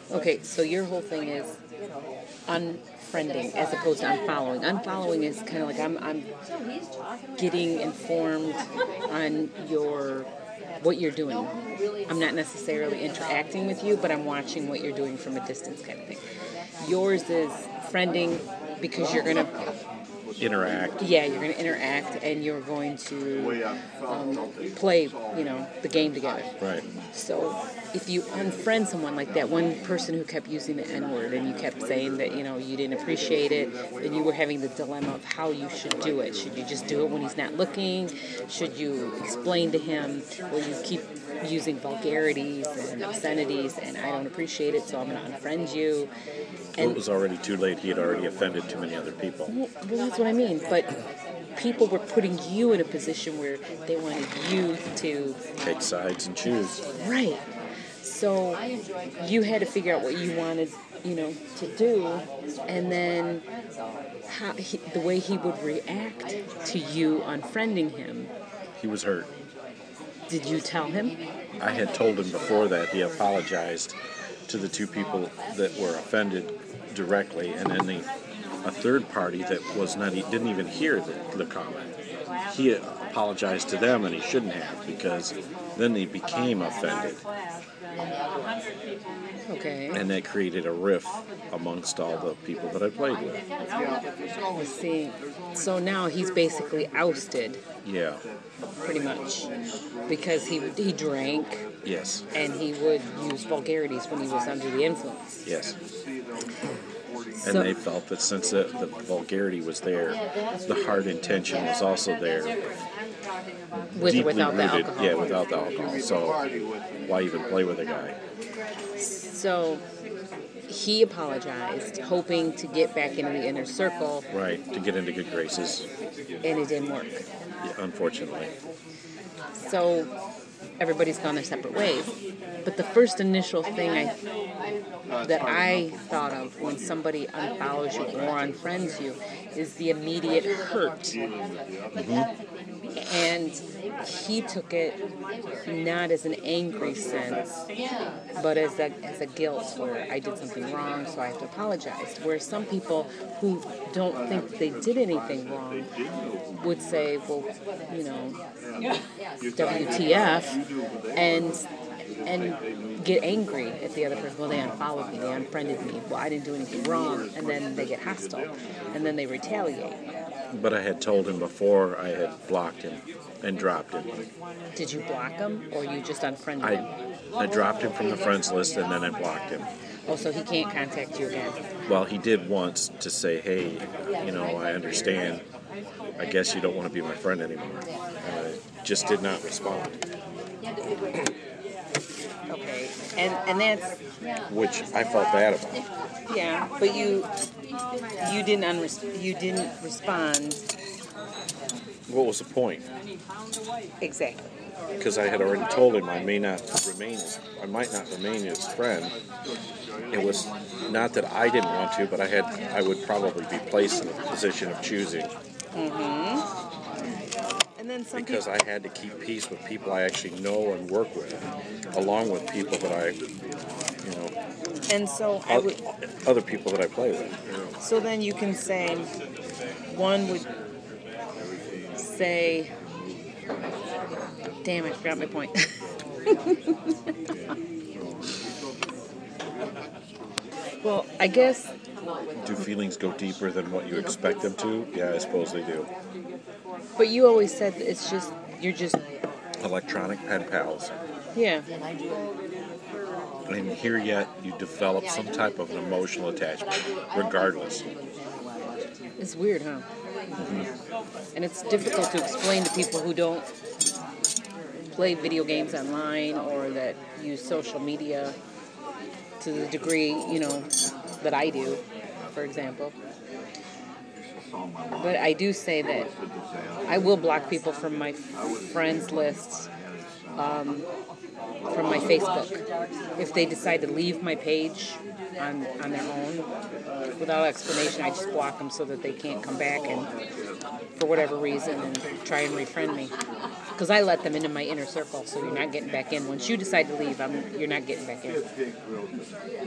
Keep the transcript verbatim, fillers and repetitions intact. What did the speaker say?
Okay, so your whole thing is unfriending as opposed to unfollowing. Unfollowing is kind of like I'm, I'm getting informed on your what you're doing. I'm not necessarily interacting with you, but I'm watching what you're doing from a distance kind of thing. Yours is friending because you're going to interact. Yeah, you're going to interact and you're going to um, play, you know, the game together. Right. So if you unfriend someone like that one person who kept using the N-word and you kept saying that, you know, you didn't appreciate it, and you were having the dilemma of how you should do it. Should you just do it when he's not looking? Should you explain to him, well, you keep using vulgarities and obscenities and I don't appreciate it, so I'm going to unfriend you. And well, it was already too late. He had already offended too many other people. Well, well, that's what I mean. But people were putting you in a position where they wanted you to take sides and choose. Right. So you had to figure out what you wanted, you know, to do, and then how he, the way he would react to you unfriending him. He was hurt. Did you tell him? I had told him before that. He apologized to the two people that were offended directly, and then the, a third party that was not didn't even hear the, the comment. He apologized to them, and he shouldn't have, because then they became offended. Okay. And that created a rift amongst all the people that I played with. I see. So now he's basically ousted. Yeah. Pretty much. Because he he drank. Yes. And he would use vulgarities when he was under the influence. Yes. So, and they felt that since the, the vulgarity was there, the hard intention was also there. With or without rooted, the alcohol. Yeah, without the alcohol. So why even play with a guy? So he apologized, hoping to get back into the inner circle. Right, to get into good graces. And it didn't work. Yeah, unfortunately. So everybody's gone their separate ways. But the first initial thing I that I thought of when somebody unfollows you or unfriends you is the immediate hurt. Mm-hmm. And he took it not as an angry sense, but as a as a guilt, where I did something wrong, so I have to apologize. Whereas some people who don't think they did anything wrong would say, well, you know, W T F, and and get angry at the other person. Well, they unfollowed me, they unfriended me. Well, I didn't do anything wrong, and then they get hostile, and then they retaliate. But I had told him before I had blocked him and dropped him. Did you block him, or you just unfriended I, him? I dropped him from the friends list, and then I blocked him. Oh, so he can't contact you again? Well, he did once to say, hey, you know, I understand. I guess you don't want to be my friend anymore. Uh, just did not respond. Okay, and and that's... Which I felt bad about. Yeah, but you you didn't unres- you didn't respond. What was the point? Exactly. Because I had already told him I may not remain his, I might not remain his friend. It was not that I didn't want to, but I had I would probably be placed in a position of choosing. Mm-hmm. And then some because people... I had to keep peace with people I actually know and work with, along with people that I, you know, and so I would, other people that I play with. You know. So then you can say, one would say, damn, I forgot my point. Well, I guess... Do feelings go deeper than what you expect them to? Yeah, I suppose they do. But you always said that it's just, you're just... Electronic pen pals. Yeah. And here yet, you develop some type of an emotional attachment, regardless. It's weird, huh? Mm-hmm. And it's difficult to explain to people who don't play video games online or that use social media to the degree, you know, that I do, for example. But I do say that I will block people from my friends lists, um, from my Facebook. If they decide to leave my page on, on their own, without explanation, I just block them so that they can't come back and, for whatever reason, and try and refriend me. Because I let them into my inner circle, so you're not getting back in. Once you decide to leave, I'm, you're not getting back in.